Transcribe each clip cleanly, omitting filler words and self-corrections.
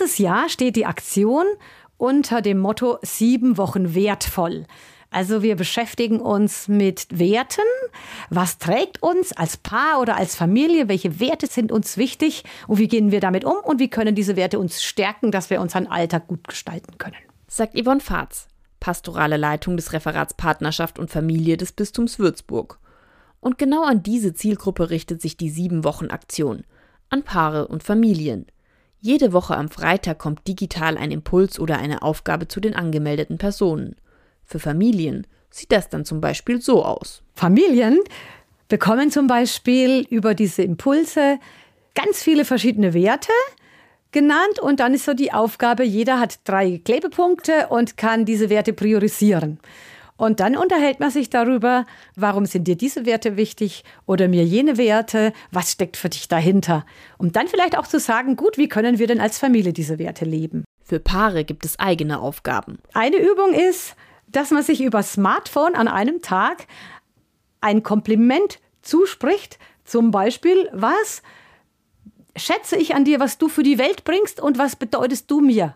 Dieses Jahr steht die Aktion unter dem Motto 7 Wochen wertvoll. Also wir beschäftigen uns mit Werten. Was trägt uns als Paar oder als Familie? Welche Werte sind uns wichtig? Und wie gehen wir damit um? Und wie können diese Werte uns stärken, dass wir unseren Alltag gut gestalten können? Sagt Yvonne Vaatz, pastorale Leitung des Referats Partnerschaft und Familie des Bistums Würzburg. Und genau an diese Zielgruppe richtet sich die 7-Wochen-Aktion. An Paare und Familien. Jede Woche am Freitag kommt digital ein Impuls oder eine Aufgabe zu den angemeldeten Personen. Für Familien sieht das dann zum Beispiel so aus. Familien bekommen zum Beispiel über diese Impulse ganz viele verschiedene Werte genannt und dann ist so die Aufgabe, jeder hat 3 Klebepunkte und kann diese Werte priorisieren. Und dann unterhält man sich darüber, warum sind dir diese Werte wichtig oder mir jene Werte, was steckt für dich dahinter? Um dann vielleicht auch zu sagen, gut, wie können wir denn als Familie diese Werte leben? Für Paare gibt es eigene Aufgaben. Eine Übung ist, dass man sich über Smartphone an einem Tag ein Kompliment zuspricht. Zum Beispiel, was schätze ich an dir, was du für die Welt bringst und was bedeutest du mir?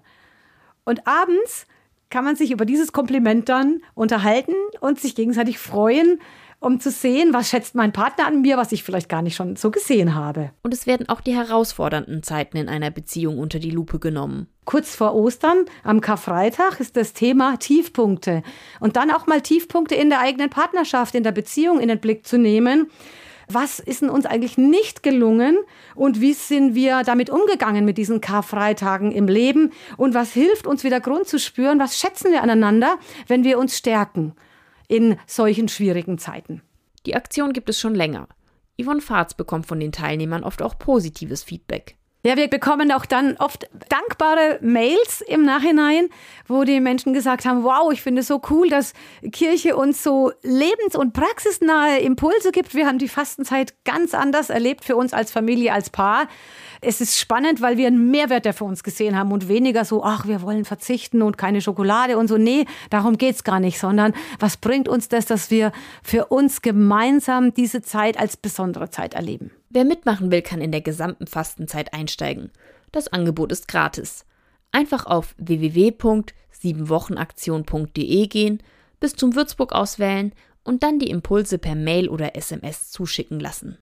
Und abends kann man sich über dieses Kompliment dann unterhalten und sich gegenseitig freuen, um zu sehen, was schätzt mein Partner an mir, was ich vielleicht gar nicht schon so gesehen habe. Und es werden auch die herausfordernden Zeiten in einer Beziehung unter die Lupe genommen. Kurz vor Ostern, am Karfreitag, ist das Thema Tiefpunkte. Und dann auch mal Tiefpunkte in der eigenen Partnerschaft, in der Beziehung in den Blick zu nehmen. Was ist denn uns eigentlich nicht gelungen und wie sind wir damit umgegangen mit diesen Karfreitagen im Leben und was hilft uns wieder Grund zu spüren, was schätzen wir aneinander, wenn wir uns stärken in solchen schwierigen Zeiten. Die Aktion gibt es schon länger. Yvonne Vaatz bekommt von den Teilnehmern oft auch positives Feedback. Ja, wir bekommen auch dann oft dankbare Mails im Nachhinein, wo die Menschen gesagt haben, wow, ich finde es so cool, dass Kirche uns so lebens- und praxisnahe Impulse gibt. Wir haben die Fastenzeit ganz anders erlebt für uns als Familie, als Paar. Es ist spannend, weil wir einen Mehrwert für uns gesehen haben und weniger so, ach, wir wollen verzichten und keine Schokolade und so. Nee, darum geht's gar nicht, sondern was bringt uns das, dass wir für uns gemeinsam diese Zeit als besondere Zeit erleben. Wer mitmachen will, kann in der gesamten Fastenzeit einsteigen. Das Angebot ist gratis. Einfach auf www.7wochenaktion.de gehen, bis zum Würzburg auswählen und dann die Impulse per Mail oder SMS zuschicken lassen.